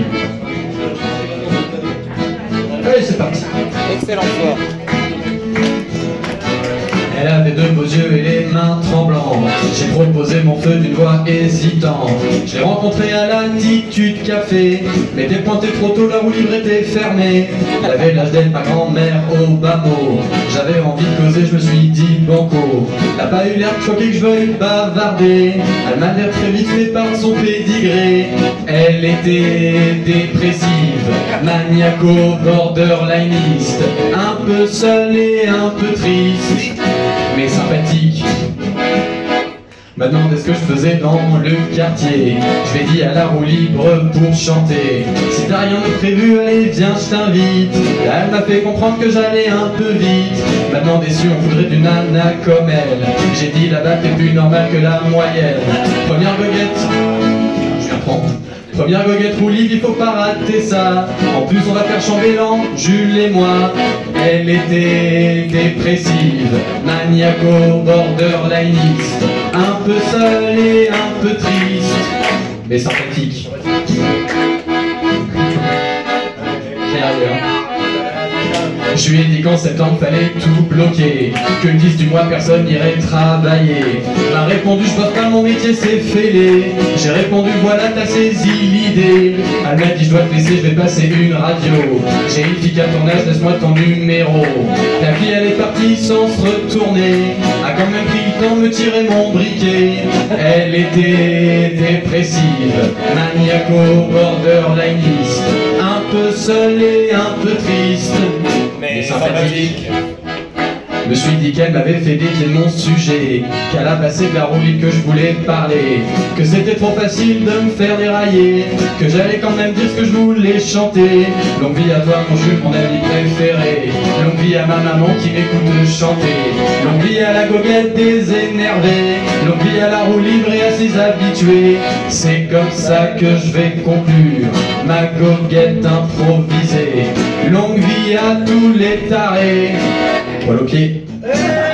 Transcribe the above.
Allez, c'est parti. Excellent choix. Elle avait de beaux yeux et les mains tremblantes. J'ai proposé mon feu d'une voix hésitante. Je l'ai rencontrée à l'Attitude Café, mais t'es pointé trop tôt, la roue libre était fermée. Elle avait l'âge d'être ma grand-mère au bas mot. J'avais envie de causer, je me suis dit banco. Elle n'a pas eu l'air de choquer que je veuille bavarder. Elle m'a l'air très vite fait par son pédigré. Elle était dépressive, maniaco-borderlineiste, un peu seule et un peu triste, mais sympathique. M'a demandé ce que je faisais dans le quartier. Je lui ai dit à la roue libre pour chanter. Si t'as rien de prévu, allez viens, je t'invite. Là, elle m'a fait comprendre que j'allais un peu vite. M'a demandé si on voudrait d'une nana comme elle. J'ai dit là-bas t'es plus normal que la moyenne. Première goguette, je la prends. Première goguette roue libre, il faut pas rater ça. En plus on va faire chambellan, Jules et moi. Elle était dépressive, maniaco-borderlineiste, un peu seule et un peu triste, mais sympathique. Je lui ai dit qu'en septembre fallait tout bloquer, que le 10 du mois personne n'irait travailler. Elle m'a répondu je bosse pas, mon métier c'est fêlé. J'ai répondu voilà t'as saisi l'idée. Elle m'a dit je dois te laisser, je vais passer une radio. J'ai une fille à ton âge, laisse-moi ton numéro. La fille elle est partie sans se retourner, a quand même pris le temps de me tirer mon briquet. Elle était dépressive, maniaco-borderlineiste, un peu seule et un peu triste, mais sympathique. Me suis dit qu'elle m'avait fait dévier mon sujet, qu'elle a passé de la roue libre que je voulais parler, que c'était trop facile de me faire dérailler, que j'allais quand même dire ce que je voulais chanter. Longue vie à toi mon Jules, mon ami préféré. Longue vie à ma maman qui m'écoute chanter. Longue vie à la goguette des énervés. Longue vie à la roue libre et à ses habitués. C'est comme ça que je vais conclure ma goguette improvisée. Longue vie à tous les tarés. Poil au pied.